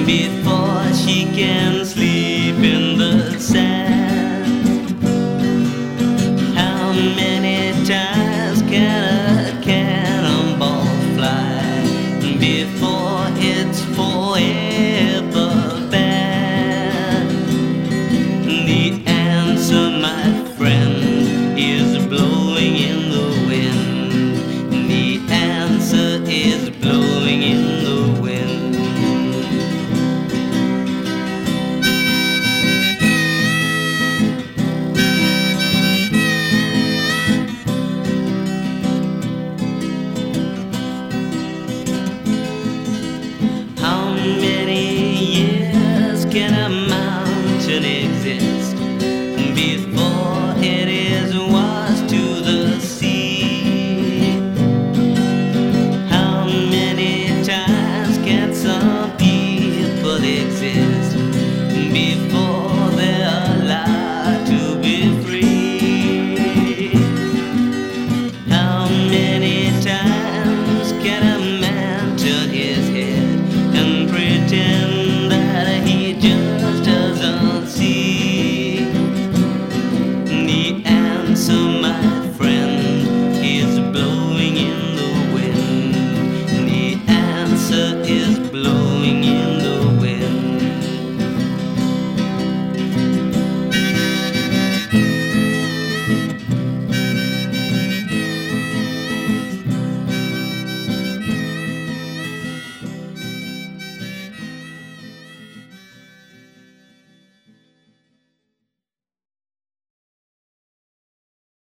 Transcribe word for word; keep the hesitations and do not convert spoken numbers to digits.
before she can sleep in the sand. How many times can a cannonball fly before it's forever banned? The answer, my friend, is blowing in the wind. The answer is blowing in the wind. How many years can a mountain exist before it is washed to the sea? How many times can some